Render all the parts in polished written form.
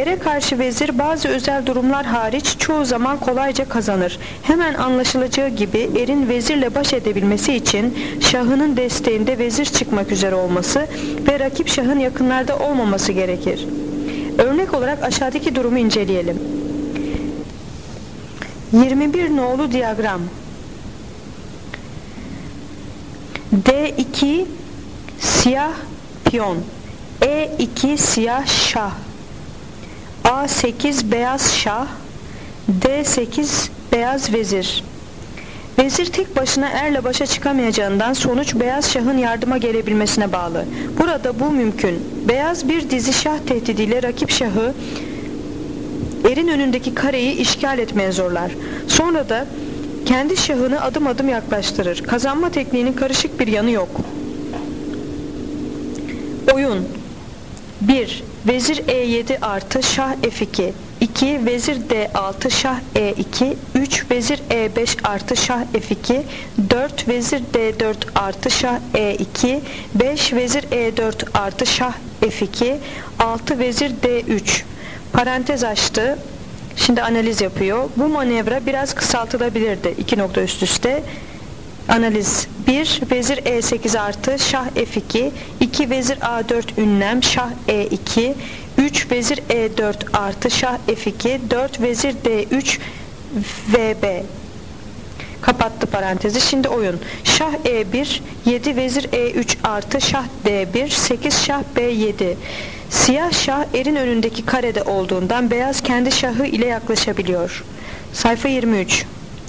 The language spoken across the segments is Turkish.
Ere karşı vezir bazı özel durumlar hariç çoğu zaman kolayca kazanır. Hemen anlaşılacağı gibi erin vezirle baş edebilmesi için şahının desteğinde vezir çıkmak üzere olması ve rakip şahın yakınlarda olmaması gerekir. Örnek olarak aşağıdaki durumu inceleyelim. 21 nolu diyagram. D2 siyah piyon, E2 siyah şah, A8 beyaz şah, D8 beyaz vezir. Vezir tek başına erle başa çıkamayacağından sonuç beyaz şahın yardıma gelebilmesine bağlı. Burada bu mümkün. Beyaz bir dizi şah tehdidiyle rakip şahı erin önündeki kareyi işgal etmeye zorlar. Sonra da kendi şahını adım adım yaklaştırır. Kazanma tekniğinin karışık bir yanı yok. Oyun 1. Vezir E7 artı şah F2, 2. Vezir D6 şah E2, 3. Vezir E5 artı şah F2, 4. Vezir D4 artı şah E2, 5. Vezir E4 artı şah F2, 6. Vezir D3. Parantez açtı. Şimdi analiz yapıyor. Bu manevra biraz kısaltılabilirdi. 2 nokta üst üste. Analiz 1. Vezir E8 artı şah F2, 2. Vezir A4 ünlem şah E2, 3. Vezir E4 artı şah F2, 4. Vezir D3 VB. Kapattı parantezi. Şimdi oyun. Şah E1, 7. Vezir E3 artı şah D1, 8. Şah B7. Siyah şah erin önündeki karede olduğundan beyaz kendi şahı ile yaklaşabiliyor. Sayfa 23.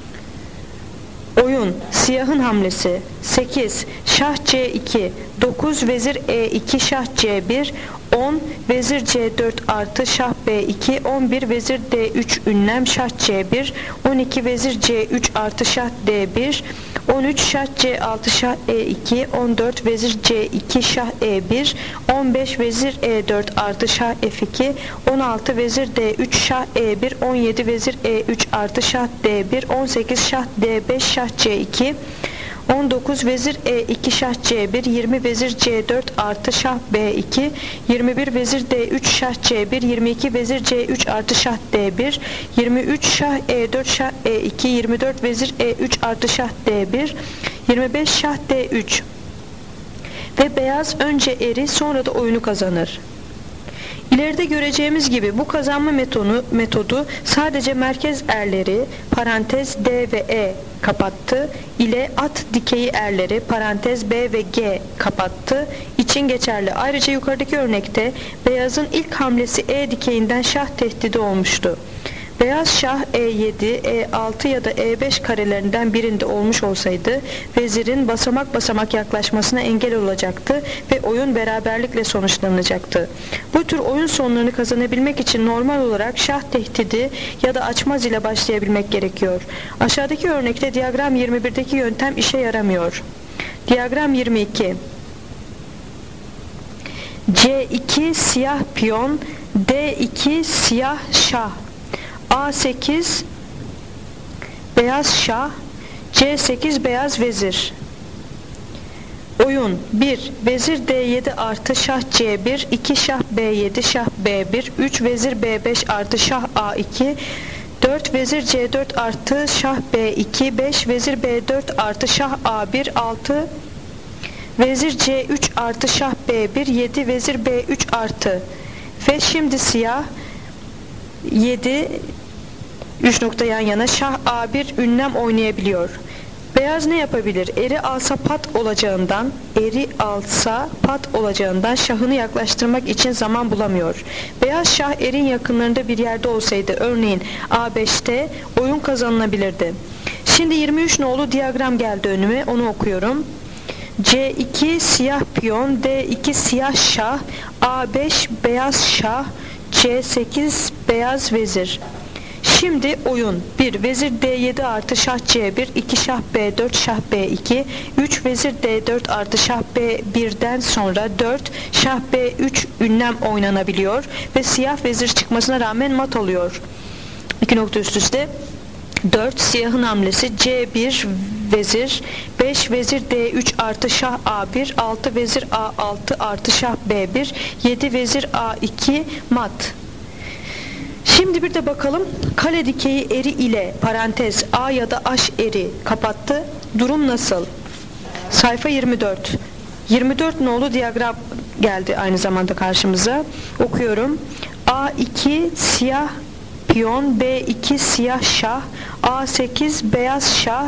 Oyun. Siyahın hamlesi. 8. Şah C2, 9. Vezir E2 şah C1, 10. Vezir C4 artı şah B2, 11. Vezir D3 ünlem şah C1, 12. Vezir C3 artı şah D1, 13. Şah C6 şah E2, 14. Vezir C2 şah E1, 15. Vezir E4 artı şah F2, 16. Vezir D3 şah E1, 17. Vezir E3 artı şah D1, 18. Şah D5 şah C2, 19. Vezir E2 şah C1, 20. Vezir C4 artı şah B2, 21. Vezir D3 şah C1, 22. Vezir C3 artı şah D1, 23. Şah E4 şah E2, 24. Vezir E3 artı şah D1, 25. Şah D3. Ve beyaz önce eri sonra da oyunu kazanır. İleride göreceğimiz gibi bu kazanma metodu sadece merkez erleri parantez D ve E kapattı ile at dikeyi erleri parantez B ve G kapattı için geçerli. Ayrıca yukarıdaki örnekte beyazın ilk hamlesi E dikeyinden şah tehdidi olmuştu. Beyaz şah E7, E6 ya da E5 karelerinden birinde olmuş olsaydı vezirin basamak basamak yaklaşmasına engel olacaktı ve oyun beraberlikle sonuçlanacaktı. Bu tür oyun sonlarını kazanabilmek için normal olarak şah tehdidi ya da açmaz ile başlayabilmek gerekiyor. Aşağıdaki örnekte diyagram 21'deki yöntem işe yaramıyor. Diyagram 22. C2 siyah piyon, D2 siyah şah, A8 beyaz şah, C8 beyaz vezir. Oyun 1. Vezir D7 artı şah C1, 2. Şah B7 şah B1, 3. Vezir B5 artı şah A2, 4. Vezir C4 artı şah B2, 5. Vezir B4 artı şah A1, 6. Vezir C3 artı şah B1, 7. Vezir B3 artı. Ve şimdi siyah 7 3 nokta yan yana şah A1 ünlem oynayabiliyor. Beyaz ne yapabilir? Eri alsa pat olacağından şahını yaklaştırmak için zaman bulamıyor. Beyaz şah erin yakınlarında bir yerde olsaydı örneğin A5'te oyun kazanılabilirdi. Şimdi 23 nolu diyagram geldi önüme, onu okuyorum. C2 siyah piyon, D2 siyah şah, A5 beyaz şah, C8 beyaz vezir. Şimdi oyun 1. Vezir D7 artı şah C1, 2. Şah B4 şah B2, 3. Vezir D4 artı şah B1'den sonra 4. Şah B3 ünlem oynanabiliyor ve siyah vezir çıkmasına rağmen mat oluyor. 2 nokta üst üste. 4. Siyahın hamlesi C1 vezir, 5. Vezir D3 artı şah A1, 6. Vezir A6 artı şah B1, 7. Vezir A2 mat. Şimdi bir de bakalım kale dikeyi eri ile parantez A ya da H eri kapattı. Durum nasıl? Sayfa 24. 24 nolu diyagram geldi aynı zamanda karşımıza. Okuyorum. A2 siyah piyon, B2 siyah şah, A8 beyaz şah,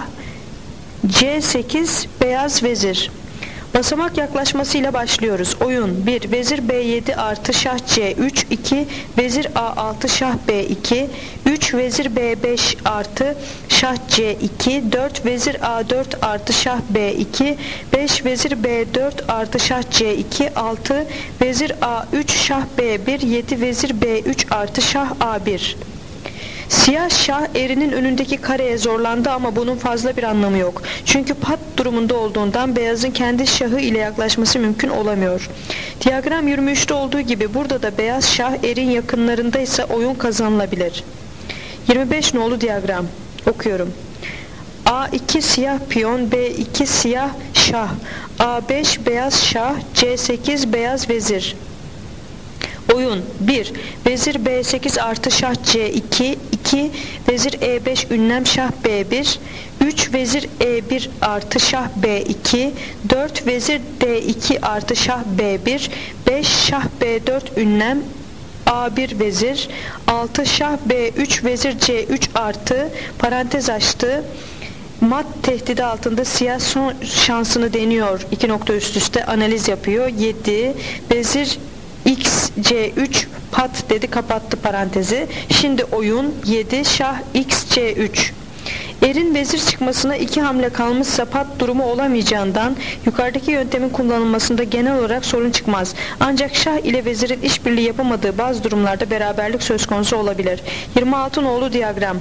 C8 beyaz vezir. Basamak yaklaşmasıyla başlıyoruz. Oyun 1. Vezir B7 artı şah C3, 2. Vezir A6 şah B2, 3. Vezir B5 artı şah C2, 4. Vezir A4 artı şah B2, 5. Vezir B4 artı şah C2, 6. Vezir A3 şah B1, 7. Vezir B3 artı şah A1. Siyah şah erinin önündeki kareye zorlandı ama bunun fazla bir anlamı yok. Çünkü pat durumunda olduğundan beyazın kendi şahı ile yaklaşması mümkün olamıyor. Diyagram 23'te olduğu gibi burada da beyaz şah erin yakınlarındaysa oyun kazanılabilir. 25 nolu diyagram okuyorum. A2 siyah piyon, B2 siyah şah, A5 beyaz şah, C8 beyaz vezir. Oyun 1. Vezir B8 artı şah C2, 2. Vezir E5 ünlem şah B1, 3. Vezir E1 artı şah B2, 4. Vezir D2 artı şah B1, 5. Şah B4 ünlem A1 vezir, 6. Şah B3 vezir C3 artı parantez açtı. Mat tehdidi altında siyah son şansını deniyor. 2 nokta üst üste analiz yapıyor. 7. Vezir X C3 pat dedi, kapattı parantezi. Şimdi oyun 7 şah X C3. Erin vezir çıkmasına 2 hamle kalmışsa pat durumu olamayacağından yukarıdaki yöntemin kullanılmasında genel olarak sorun çıkmaz. Ancak şah ile vezirin işbirliği yapamadığı bazı durumlarda beraberlik söz konusu olabilir. 26 nolu diyagram.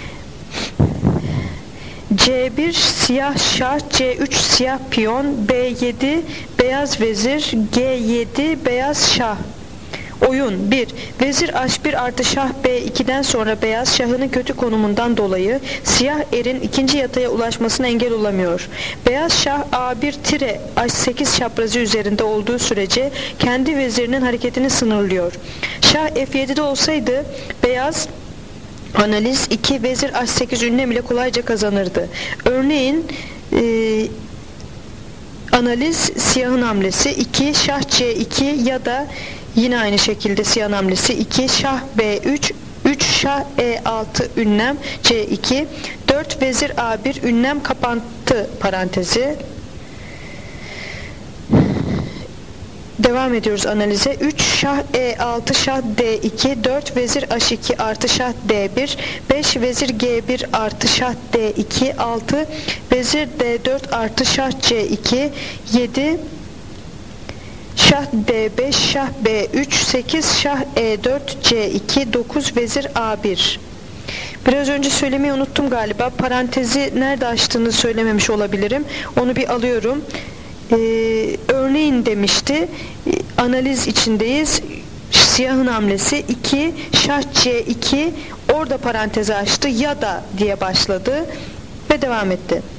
C1 siyah şah, C3 siyah piyon, B7 beyaz vezir, G7 beyaz şah. Oyun 1. Vezir H1 artı şah B2'den sonra beyaz şahının kötü konumundan dolayı siyah erin ikinci yataya ulaşmasına engel olamıyor. Beyaz şah A1 tire H8 çaprazı üzerinde olduğu sürece kendi vezirinin hareketini sınırlıyor. Şah F7'de olsaydı beyaz analiz 2 vezir H8 ünlem ile kolayca kazanırdı. Örneğin analiz siyahın hamlesi 2 şah C2 ya da yine aynı şekilde siyahın hamlesi 2 şah B3, 3 şah E6 ünlem C2, 4 vezir A1 ünlem kapattı parantezi. Devam ediyoruz analize. 3 şah E6 şah D2, 4 vezir H2 artı şah D1, 5 vezir G1 artı şah D2, 6 vezir D4 artı şah C2, 7 şah D5 şah B3, 8 şah E4 C2, 9 vezir A1. Biraz önce söylemeyi unuttum galiba. Parantezi nerede açtığını söylememiş olabilirim. Onu bir alıyorum. Örneğin demişti, analiz içindeyiz, siyahın hamlesi 2 şah C2, orada parantezi açtı ya da diye başladı ve devam etti.